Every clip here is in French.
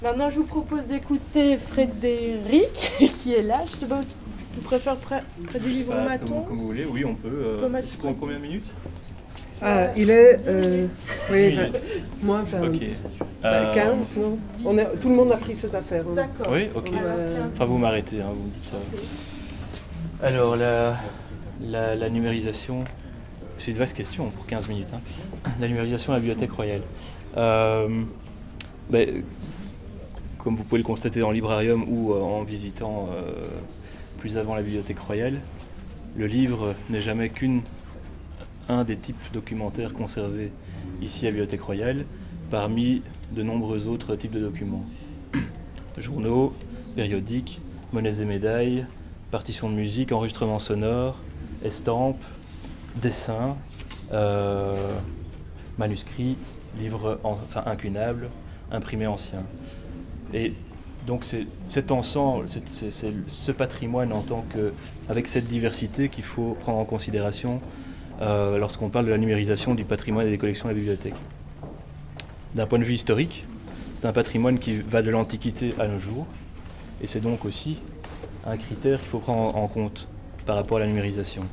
Maintenant, je vous propose d'écouter Frédéric, qui est là. Je sais pas, tu préfères près du livre Maton comme vous voulez, oui, on peut. C'est pour combien de minutes? Il est... oui, moins 20. Ok. 15, non tout le monde a pris ses affaires. Hein. D'accord. Oui, ok. Enfin, vous m'arrêtez, hein, vous me dites ça. Alors, la numérisation, c'est une vaste question pour 15 minutes. Hein. La numérisation à la Bibliothèque royale. Comme vous pouvez le constater dans le librarium ou en visitant plus avant la Bibliothèque royale, le livre n'est jamais qu'un des types documentaires conservés ici à la Bibliothèque royale, parmi de nombreux autres types de documents. Journaux, périodiques, monnaies et médailles, partitions de musique, enregistrements sonores, estampes, dessins, manuscrits, livres incunables, imprimés anciens. Et donc c'est cet ensemble, c'est ce patrimoine avec cette diversité qu'il faut prendre en considération lorsqu'on parle de la numérisation du patrimoine et des collections de la bibliothèque. D'un point de vue historique, c'est un patrimoine qui va de l'Antiquité à nos jours, et c'est donc aussi un critère qu'il faut prendre en compte par rapport à la numérisation.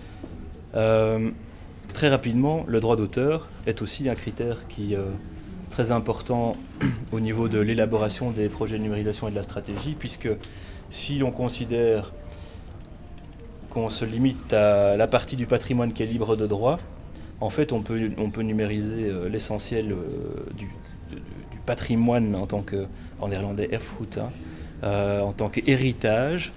Très rapidement, le droit d'auteur est aussi un critère qui est très important au niveau de l'élaboration des projets de numérisation et de la stratégie, puisque si l'on considère qu'on se limite à la partie du patrimoine qui est libre de droit, en fait on peut numériser l'essentiel du patrimoine en néerlandais erfgoed, en tant qu'héritage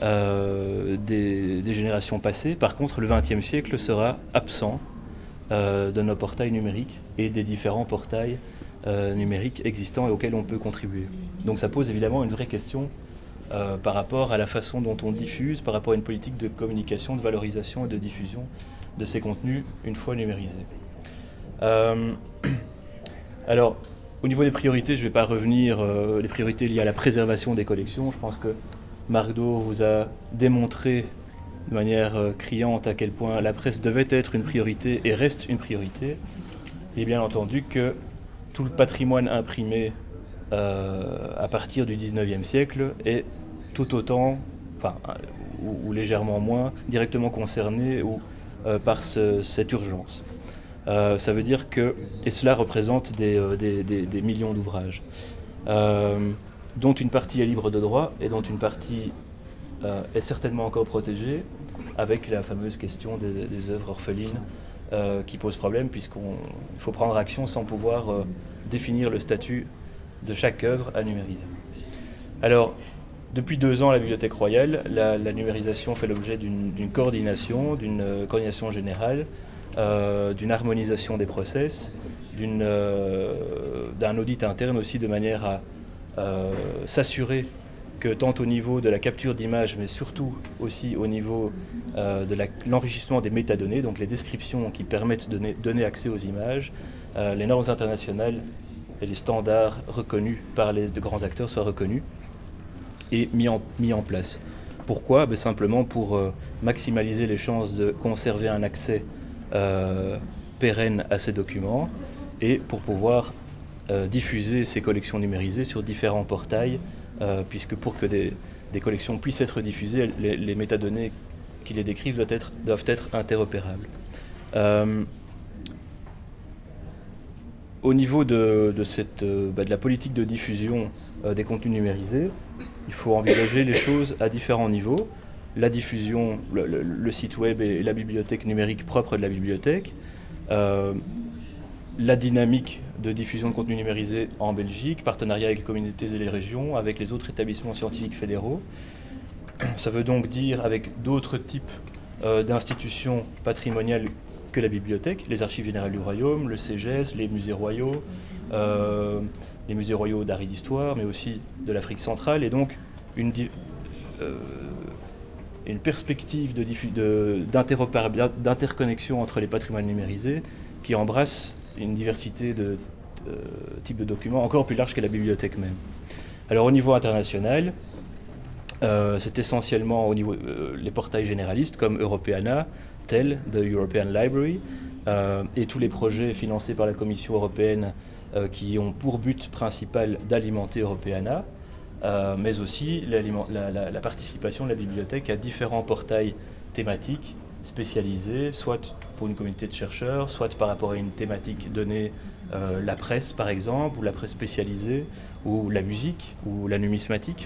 des générations passées. Par contre, le XXe siècle sera absent de nos portails numériques et des différents portails numériques existants et auxquels on peut contribuer. Donc ça pose évidemment une vraie question par rapport à la façon dont on diffuse, par rapport à une politique de communication, de valorisation et de diffusion de ces contenus une fois numérisés. Alors, au niveau des priorités, je ne vais pas revenir, les priorités liées à la préservation des collections. Je pense que Marc Daure vous a démontré de manière criante à quel point la presse devait être une priorité et reste une priorité. Et bien entendu que tout le patrimoine imprimé à partir du XIXe siècle est tout autant, ou légèrement moins, directement concerné par cette urgence. Ça veut dire que, et cela représente des millions d'ouvrages, dont une partie est libre de droit et dont une partie est certainement encore protégée, avec la fameuse question des œuvres orphelines qui pose problème, puisqu'il faut prendre action sans pouvoir définir le statut de chaque œuvre à numériser. Alors, depuis 2 ans à la Bibliothèque royale, la numérisation fait l'objet d'une coordination générale, d'une harmonisation des process, d'un audit interne aussi, de manière à s'assurer que tant au niveau de la capture d'images, mais surtout aussi au niveau de l'enrichissement des métadonnées, donc les descriptions qui permettent de donner accès aux images, les normes internationales et les standards reconnus par les grands acteurs soient reconnus et mis en place. Pourquoi ? Simplement pour maximaliser les chances de conserver un accès pérenne à ces documents et pour pouvoir diffuser ces collections numérisées sur différents portails, puisque pour que des collections puissent être diffusées, les métadonnées qui les décrivent doivent être interopérables. Au niveau de la politique de diffusion des contenus numérisés, il faut envisager les choses à différents niveaux. La diffusion, le site web et la bibliothèque numérique propre de la bibliothèque, la dynamique de diffusion de contenu numérisé en Belgique, partenariat avec les communautés et les régions, avec les autres établissements scientifiques fédéraux. Ça veut donc dire avec d'autres types d'institutions patrimoniales que la bibliothèque, les archives générales du royaume, le CEGES, les musées royaux d'art et d'histoire, mais aussi de l'Afrique centrale, et donc une perspective d'interconnexion entre les patrimoines numérisés qui embrasse une diversité de types de documents encore plus large que la bibliothèque même. Alors au niveau international, c'est essentiellement au niveau les portails généralistes comme Europeana, TEL, The European Library, et tous les projets financés par la Commission européenne qui ont pour but principal d'alimenter Europeana, mais aussi la participation de la bibliothèque à différents portails thématiques spécialisés, soit pour une communauté de chercheurs, soit par rapport à une thématique donnée, la presse par exemple, ou la presse spécialisée, ou la musique, ou la numismatique,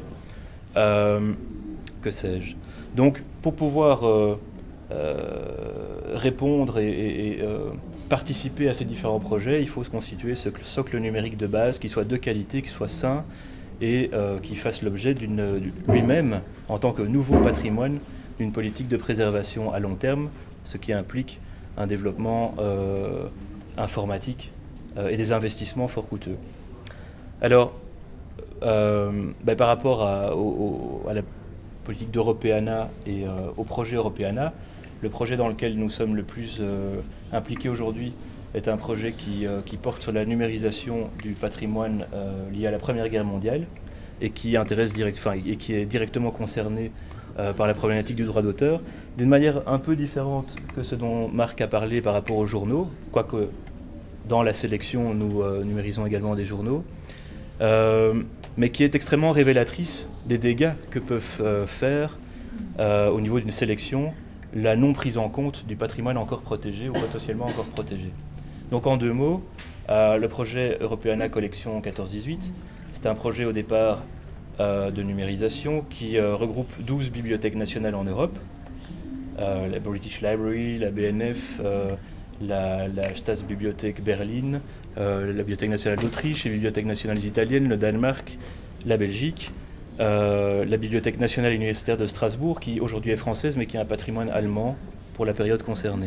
que sais-je. Donc pour pouvoir répondre et participer à ces différents projets, il faut se constituer ce socle numérique de base qui soit de qualité, qui soit sain et qui fasse l'objet lui-même, en tant que nouveau patrimoine, d'une politique de préservation à long terme, ce qui implique un développement informatique et des investissements fort coûteux. Alors, par rapport à la politique d'Europeana et au projet Europeana, le projet dans lequel nous sommes le plus impliqués aujourd'hui est un projet qui porte sur la numérisation du patrimoine lié à la Première Guerre mondiale et qui est directement concerné par la problématique du droit d'auteur, d'une manière un peu différente que ce dont Marc a parlé par rapport aux journaux, quoique dans la sélection nous numérisons également des journaux, mais qui est extrêmement révélatrice des dégâts que peuvent faire au niveau d'une sélection la non prise en compte du patrimoine encore protégé ou potentiellement encore protégé. Donc en deux mots, le projet Europeana Collection 14-18, c'est un projet au départ de numérisation qui regroupe 12 bibliothèques nationales en Europe, la British Library, la BNF, la Staatsbibliothek Berlin, la Bibliothèque nationale d'Autriche, les bibliothèques nationales italiennes, le Danemark, la Belgique, la Bibliothèque nationale universitaire de Strasbourg, qui aujourd'hui est française, mais qui a un patrimoine allemand pour la période concernée.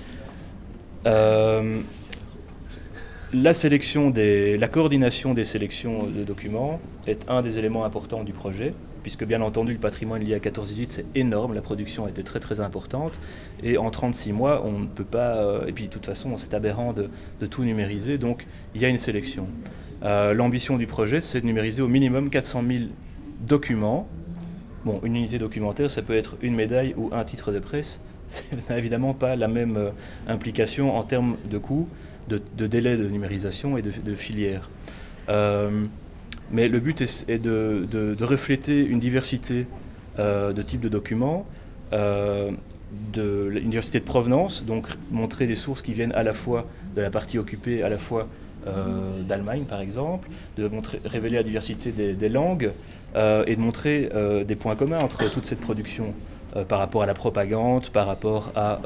La coordination des sélections de documents est un des éléments importants du projet, puisque bien entendu le patrimoine lié à 14-18 c'est énorme, la production a été très très importante, et en 36 mois on ne peut pas, et puis de toute façon c'est aberrant de tout numériser, donc il y a une sélection. L'ambition du projet c'est de numériser au minimum 400 000 documents. Bon, une unité documentaire ça peut être une médaille ou un titre de presse, ça n'a évidemment pas la même implication en termes de coûts, de délai de numérisation et de filière. Mais le but est de refléter une diversité de types de documents, une diversité de provenance, donc montrer des sources qui viennent à la fois de la partie occupée, à la fois d'Allemagne par exemple, révéler la diversité des langues et de montrer des points communs entre toute cette production par rapport à la propagande, par rapport à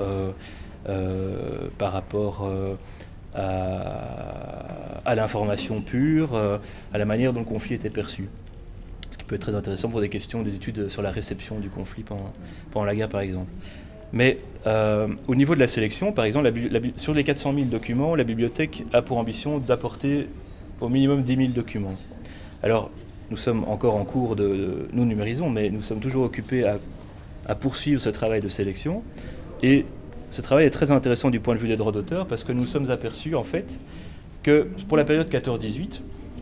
l'information pure, à la manière dont le conflit était perçu. Ce qui peut être très intéressant pour des questions, des études sur la réception du conflit pendant la guerre par exemple. Mais au niveau de la sélection, par exemple, sur les 400 000 documents, la bibliothèque a pour ambition d'apporter au minimum 10 000 documents. Alors, nous sommes encore en cours nous numérisons, mais nous sommes toujours occupés à poursuivre ce travail de sélection. Et ce travail est très intéressant du point de vue des droits d'auteur parce que nous sommes aperçus en fait que pour la période 14-18,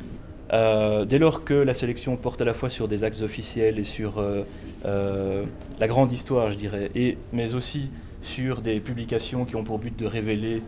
dès lors que la sélection porte à la fois sur des axes officiels et sur la grande histoire, je dirais, mais aussi sur des publications qui ont pour but de révéler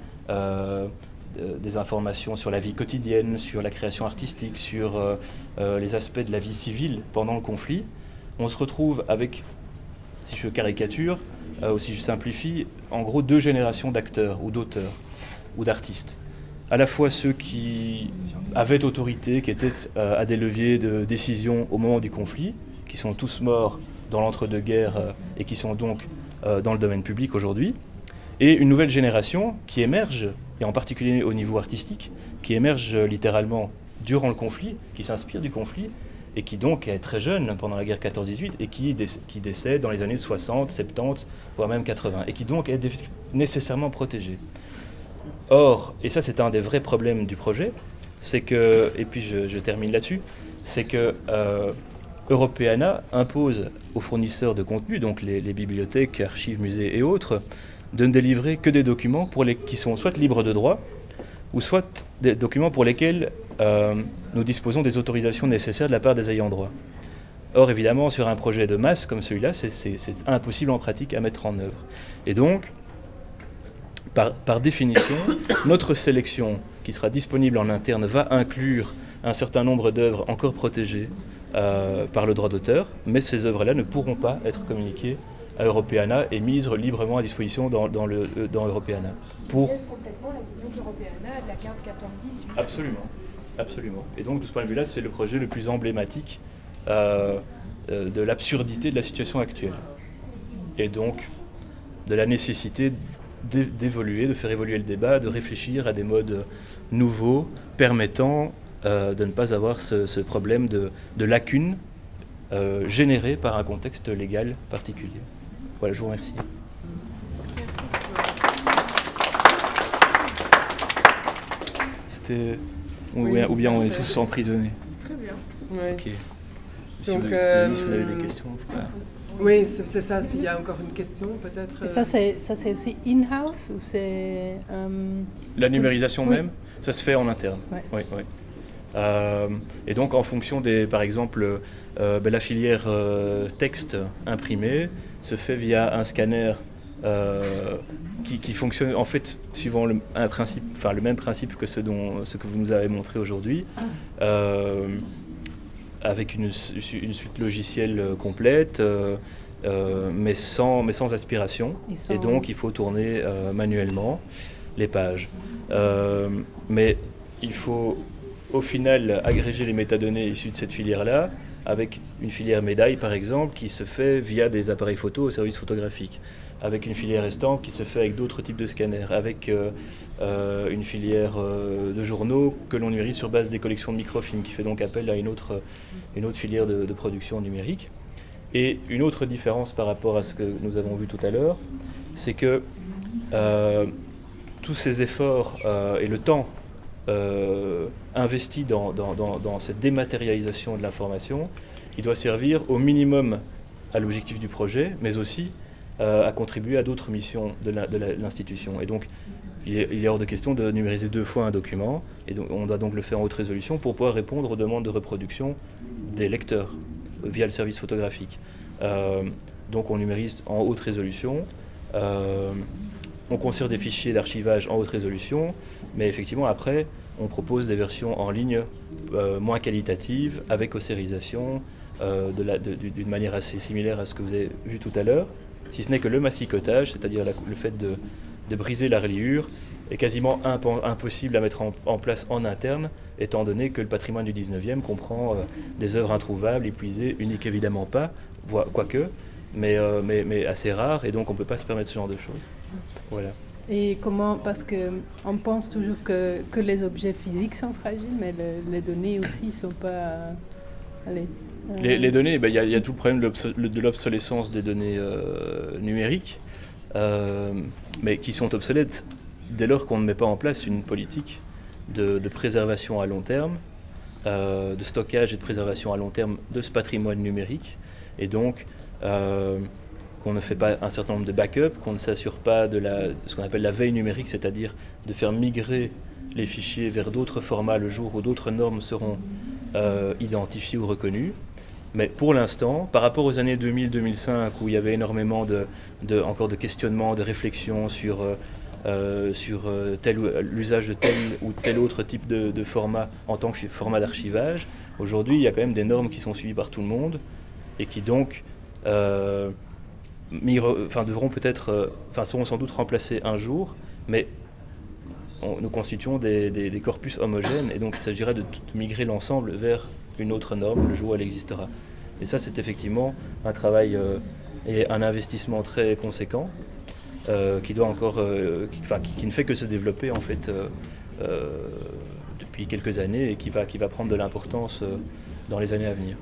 des informations sur la vie quotidienne, sur la création artistique, sur les aspects de la vie civile pendant le conflit, on se retrouve avec, si je caricature, ou si je simplifie, en gros deux générations d'acteurs ou d'auteurs ou d'artistes. À la fois ceux qui avaient autorité, qui étaient à des leviers de décision au moment du conflit, qui sont tous morts dans l'entre-deux-guerres et qui sont donc dans le domaine public aujourd'hui, et une nouvelle génération qui émerge, et en particulier au niveau artistique, qui émerge littéralement durant le conflit, qui s'inspire du conflit, et qui donc est très jeune pendant la guerre 14-18 et qui décède dans les années 60, 70, voire même 80, et qui donc est nécessairement protégé. Or, et ça c'est un des vrais problèmes du projet, c'est que, et puis je termine là-dessus, c'est que Europeana impose aux fournisseurs de contenu, donc les bibliothèques, archives, musées et autres, de ne délivrer que des documents qui sont soit libres de droit, ou soit des documents pour lesquels nous disposons des autorisations nécessaires de la part des ayants droit. Or, évidemment, sur un projet de masse comme celui-là, c'est impossible en pratique à mettre en œuvre. Et donc, par définition, notre sélection qui sera disponible en interne va inclure un certain nombre d'œuvres encore protégées par le droit d'auteur, mais ces œuvres-là ne pourront pas être communiquées à Europeana et mises librement à disposition dans Europeana. Pour complètement la vision d'Europeana de la carte 14-18. Absolument. Et donc de ce point de vue-là, c'est le projet le plus emblématique de l'absurdité de la situation actuelle. Et donc de la nécessité d'évoluer, de faire évoluer le débat, de réfléchir à des modes nouveaux permettant de ne pas avoir ce problème de lacune générée par un contexte légal particulier. Voilà, je vous remercie. C'était... Ou bien on est tous emprisonnés. Très bien. Ouais. Ok. Si Donc, vous avez des questions, oui, c'est ça. S'il y a encore une question, peut-être. Et ça c'est aussi in-house ou c'est... La numérisation Oui. même, ça se fait en interne. Ouais. Oui. Et donc en fonction par exemple, la filière texte imprimé se fait via un scanner qui fonctionne en fait suivant le même principe que ce que vous nous avez montré aujourd'hui, avec une suite logicielle complète, mais sans aspiration. Et donc il faut tourner manuellement les pages. Mais il faut au final agréger les métadonnées issues de cette filière-là avec une filière médaille par exemple qui se fait via des appareils photo au service photographique, avec une filière estampe qui se fait avec d'autres types de scanners, avec une filière de journaux que l'on numérise sur base des collections de microfilms qui fait donc appel à une autre filière de production numérique. Et une autre différence par rapport à ce que nous avons vu tout à l'heure, c'est que tous ces efforts et le temps investi dans cette dématérialisation de l'information, il doit servir au minimum à l'objectif du projet, mais aussi à contribuer à d'autres missions de l'institution. Et donc, il est hors de question de numériser 2 fois un document, et donc, on doit donc le faire en haute résolution pour pouvoir répondre aux demandes de reproduction des lecteurs via le service photographique. Donc on numérise en haute résolution. On conserve des fichiers d'archivage en haute résolution, mais effectivement après on propose des versions en ligne moins qualitatives, avec ossérisation, d'une manière assez similaire à ce que vous avez vu tout à l'heure, si ce n'est que le massicotage, c'est-à-dire le fait de briser la reliure, est quasiment impossible à mettre en place en interne, étant donné que le patrimoine du 19e comprend des œuvres introuvables, épuisées, uniques évidemment pas, quoique, mais assez rares, et donc on ne peut pas se permettre ce genre de choses. Voilà. Et comment, parce qu'on pense toujours que les objets physiques sont fragiles, mais les données aussi ne sont pas... Les données, il y a tout le problème de l'obsolescence des données numériques, mais qui sont obsolètes dès lors qu'on ne met pas en place une politique de préservation à long terme, de stockage et de préservation à long terme de ce patrimoine numérique, et donc qu'on ne fait pas un certain nombre de backups, qu'on ne s'assure pas de ce qu'on appelle la veille numérique, c'est-à-dire de faire migrer les fichiers vers d'autres formats le jour où d'autres normes seront identifiées ou reconnues. Mais pour l'instant, par rapport aux années 2000-2005, où il y avait énormément encore de questionnements, de réflexions sur l'usage de tel ou tel autre type de format en tant que format d'archivage, aujourd'hui il y a quand même des normes qui sont suivies par tout le monde et qui donc devront peut-être, seront sans doute remplacées un jour, mais nous constituons des corpus homogènes et donc il s'agira de migrer l'ensemble vers une autre norme le jour où elle existera. Et ça c'est effectivement un travail et un investissement très conséquent qui doit encore, qui ne fait que se développer en fait depuis quelques années et qui va prendre de l'importance dans les années à venir.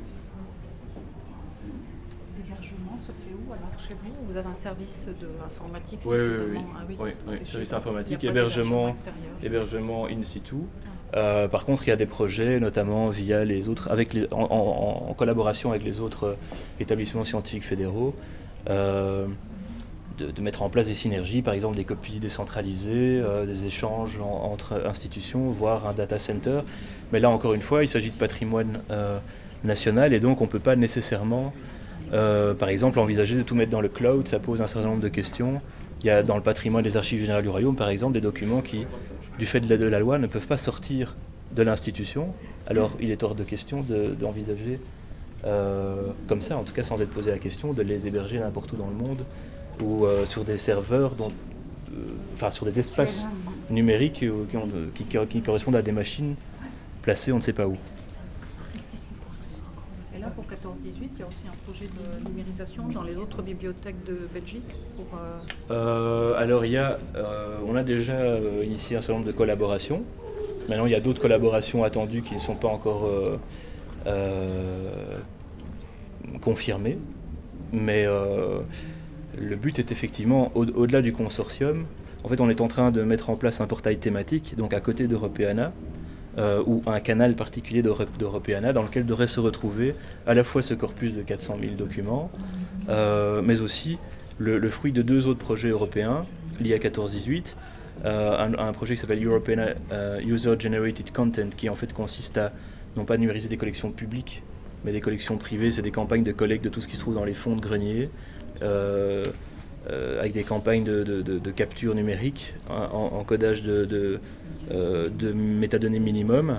L'hébergement se fait où alors chez vous? Vous avez un service informatique Oui, oui. Service informatique, hébergement hébergement in situ. Par contre, il y a des projets, notamment via les autres, en collaboration avec les autres établissements scientifiques fédéraux, de mettre en place des synergies, par exemple des copies décentralisées, des échanges entre institutions, voire un data center. Mais là, encore une fois, il s'agit de patrimoine national et donc on ne peut pas nécessairement, par exemple, envisager de tout mettre dans le cloud. Ça pose un certain nombre de questions Il y a dans le patrimoine des archives générales du royaume, par exemple, des documents qui, du fait de la loi, ne peuvent pas sortir de l'institution. Alors il est hors de question d'envisager, comme ça, en tout cas sans être posé la question, de les héberger n'importe où dans le monde ou sur des serveurs, sur des espaces numériques qui correspondent à des machines placées on ne sait pas où. Et là, pour 14-18, il y a aussi un projet de numérisation dans les autres bibliothèques de Belgique Alors, on a déjà initié un certain nombre de collaborations. Maintenant, il y a d'autres collaborations attendues qui ne sont pas encore confirmées. Mais le but est effectivement, au-delà du consortium, en fait, on est en train de mettre en place un portail thématique, donc à côté d'Europeana, ou un canal particulier d'Europeana dans lequel devrait se retrouver à la fois ce corpus de 400 000 documents, mais aussi le fruit de 2 autres projets européens liés à 14-18. Un projet qui s'appelle Europeana User Generated Content, qui en fait consiste à non pas numériser des collections publiques, mais des collections privées. C'est des campagnes de collecte de tout ce qui se trouve dans les fonds de grenier, avec des campagnes de capture numérique, en codage de métadonnées minimum,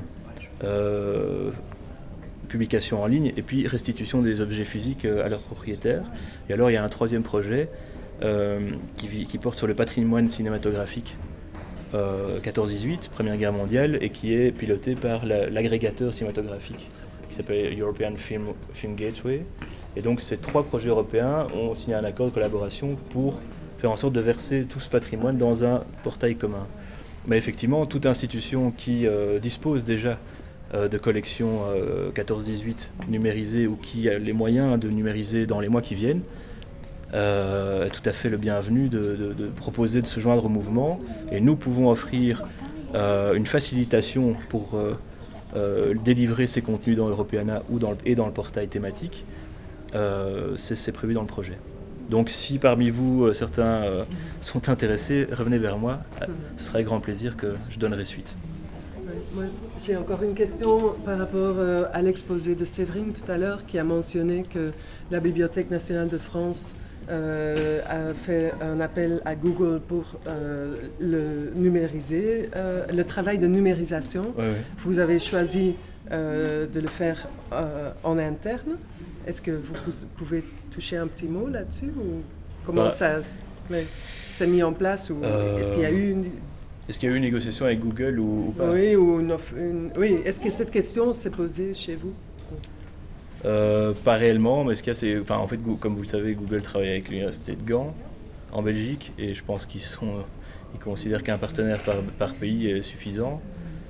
publication en ligne, et puis restitution des objets physiques à leurs propriétaires. Et alors il y a un 3e projet qui porte sur le patrimoine cinématographique 14-18, Première Guerre mondiale, et qui est piloté par l'agrégateur cinématographique qui s'appelle European Film Gateway. Et donc ces 3 projets européens ont signé un accord de collaboration pour faire en sorte de verser tout ce patrimoine dans un portail commun. Mais effectivement, toute institution qui dispose déjà de collections 14-18 numérisées ou qui a les moyens de numériser dans les mois qui viennent, est tout à fait le bienvenu de proposer de se joindre au mouvement. Et nous pouvons offrir une facilitation pour délivrer ces contenus dans Europeana et dans le portail thématique. C'est prévu dans le projet. Donc si parmi vous certains sont intéressés, revenez vers moi. Ce sera avec grand plaisir que je donnerai suite. Moi, j'ai encore une question par rapport à l'exposé de Séverine tout à l'heure, qui a mentionné que la Bibliothèque nationale de France a fait un appel à Google pour le numériser, le travail de numérisation. Ouais. Vous avez choisi de le faire en interne. Est-ce que vous pouvez toucher un petit mot là-dessus, ou comment ça s'est mis en place, ou est-ce qu'il y a eu une négociation avec Google ou pas? Oui, oui. Est-ce que cette question s'est posée chez vous? Pas réellement, mais ce qu'il y a, en fait, comme vous le savez, Google travaille avec l'université de Gand en Belgique, et je pense qu'ils considèrent qu'un partenaire par pays est suffisant.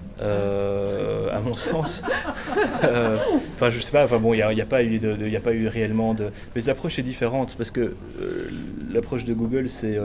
À mon sens. Je sais pas. Il n'y a pas eu réellement de. Mais l'approche est différente parce que l'approche de Google, c'est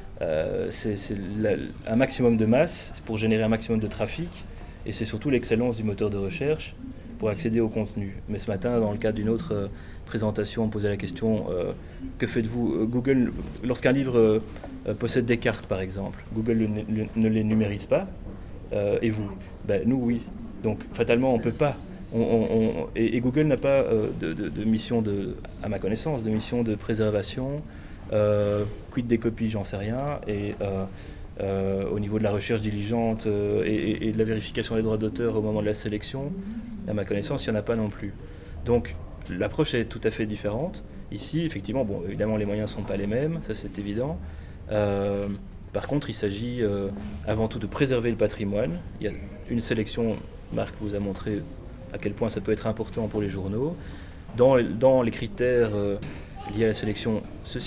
un maximum de masse, c'est pour générer un maximum de trafic, et c'est surtout l'excellence du moteur de recherche pour accéder au contenu. Mais ce matin, dans le cadre d'une autre présentation, on posait la question que faites-vous? Google, lorsqu'un livre possède des cartes, par exemple, Google ne les numérise pas. Et vous? Nous, oui. Donc, fatalement, on ne peut pas. Et Google n'a pas de mission, à ma connaissance, de mission de préservation. Quid des copies, j'en sais rien. Et au niveau de la recherche diligente et de la vérification des droits d'auteur au moment de la sélection, à ma connaissance, il n'y en a pas non plus. Donc, l'approche est tout à fait différente. Ici, effectivement, évidemment, les moyens ne sont pas les mêmes, ça c'est évident. Par contre, il s'agit avant tout de préserver le patrimoine. Il y a une sélection, Marc vous a montré à quel point ça peut être important pour les journaux. Dans les critères liés à la sélection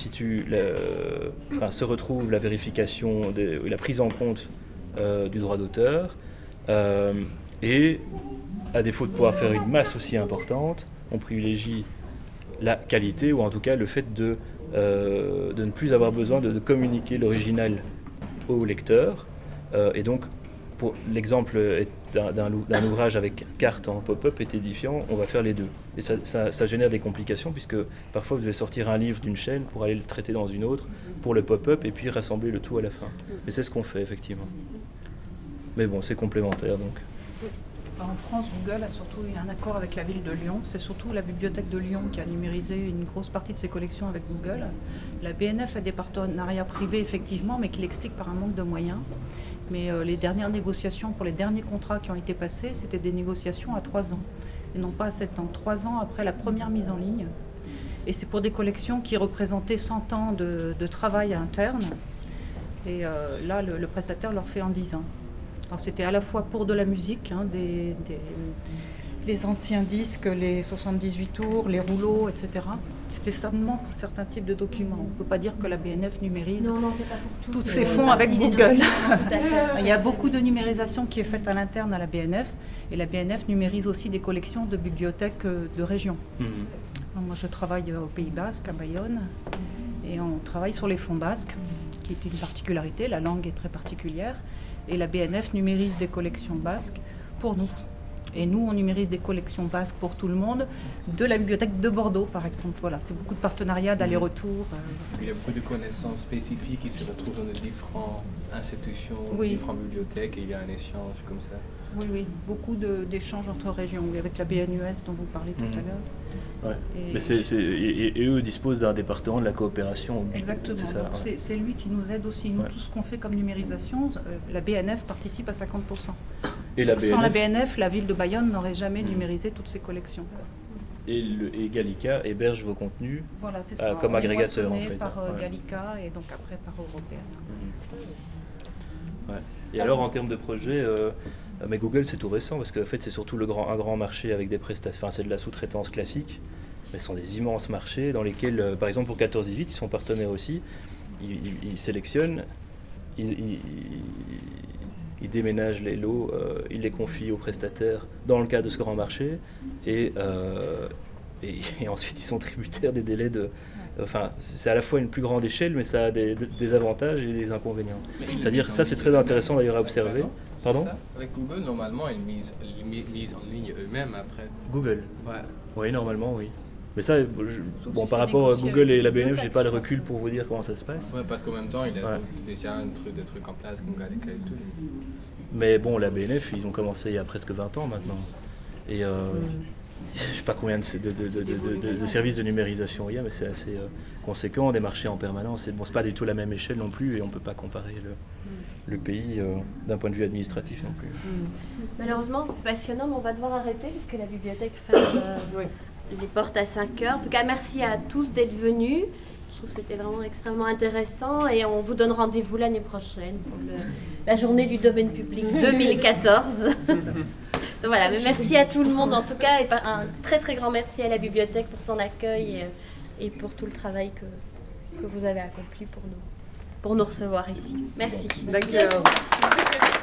se retrouve la vérification et la prise en compte du droit d'auteur. Et à défaut de pouvoir faire une masse aussi importante, on privilégie la qualité, ou en tout cas le fait de ne plus avoir besoin de communiquer l'original au lecteur. Et donc, pour l'exemple d'un ouvrage avec carte en pop-up est édifiant, on va faire les deux. Et ça génère des complications, puisque parfois vous devez sortir un livre d'une chaîne pour aller le traiter dans une autre, pour le pop-up, et puis rassembler le tout à la fin. Et c'est ce qu'on fait, effectivement. Mais bon, c'est complémentaire, donc. En France, Google a surtout eu un accord avec la ville de Lyon. C'est surtout la bibliothèque de Lyon qui a numérisé une grosse partie de ses collections avec Google. La BNF a des partenariats privés, effectivement, mais qui l'expliquent par un manque de moyens. Mais les dernières négociations pour les derniers contrats qui ont été passés, c'était des négociations à 3 ans, et non pas à 7 ans. 3 ans après la première mise en ligne. Et c'est pour des collections qui représentaient 100 ans de travail interne. Et là, le prestataire leur fait en 10 ans. Alors, c'était à la fois pour de la musique, hein, les anciens disques, les 78 tours, les rouleaux, etc. C'était seulement pour certains types de documents. On ne peut pas dire que la BNF numérise c'est pas pour tous ces fonds avec Google. Il y a beaucoup de numérisation qui est faite à l'interne à la BNF. Et la BNF numérise aussi des collections de bibliothèques de région. Moi, je travaille au Pays Basque, à Bayonne, et on travaille sur les fonds basques, qui est une particularité. La langue est très particulière. Et la BNF numérise des collections basques pour nous. Et nous, on numérise des collections basques pour tout le monde, de la bibliothèque de Bordeaux, par exemple. Voilà, c'est beaucoup de partenariats, d'aller-retour. Il y a beaucoup de connaissances spécifiques qui se retrouvent dans les différentes institutions, différentes bibliothèques, et il y a un échange comme ça. Oui, beaucoup d'échanges entre régions, avec la BNUS dont vous parlez tout à l'heure. Ouais. Mais et eux disposent d'un département de la coopération. Exactement, c'est lui qui nous aide aussi. Nous, tout ce qu'on fait comme numérisation, la BNF participe à 50%. Et sans la BNF, la ville de Bayonne n'aurait jamais numérisé toutes ses collections. Et Gallica héberge vos contenus c'est ça. comme agrégateur en fait. Par Gallica et donc après par Européenne. Et alors en termes de projet, mais Google c'est tout récent parce qu'en fait c'est surtout un grand marché avec des prestations, c'est de la sous-traitance classique, mais ce sont des immenses marchés dans lesquels, par exemple pour 14-18, ils sont partenaires aussi, ils sélectionnent, ils déménagent les lots, ils les confient aux prestataires dans le cadre de ce grand marché et ensuite ils sont tributaires des délais de... Enfin, c'est à la fois une plus grande échelle, mais ça a des avantages et des inconvénients. C'est-à-dire, ça c'est très intéressant d'ailleurs à observer. Pardon ? Avec Google, normalement, ils misent en ligne eux-mêmes après. Google ? Ouais. Oui, normalement, oui. Mais ça, par rapport à Google et la BNF, j'ai pas le recul pour vous dire comment ça se passe. Ouais, parce qu'en même temps, il y a déjà des trucs en place comme Gallica et tout. Mais bon, la BNF, ils ont commencé il y a presque 20 ans maintenant. Et je ne sais pas combien de services de numérisation il y a, mais c'est assez conséquent, des marchés en permanence. C'est pas du tout la même échelle non plus, et on ne peut pas comparer le pays d'un point de vue administratif non plus. Malheureusement, c'est passionnant, mais on va devoir arrêter parce que la bibliothèque ferme les portes à 5 heures. En tout cas, merci à tous d'être venus. Je trouve que c'était vraiment extrêmement intéressant et on vous donne rendez-vous l'année prochaine pour la journée du domaine public 2014. Donc voilà, mais merci à tout le monde en tout cas et un très très grand merci à la bibliothèque pour son accueil et pour tout le travail que vous avez accompli pour nous recevoir ici. Merci. D'accord.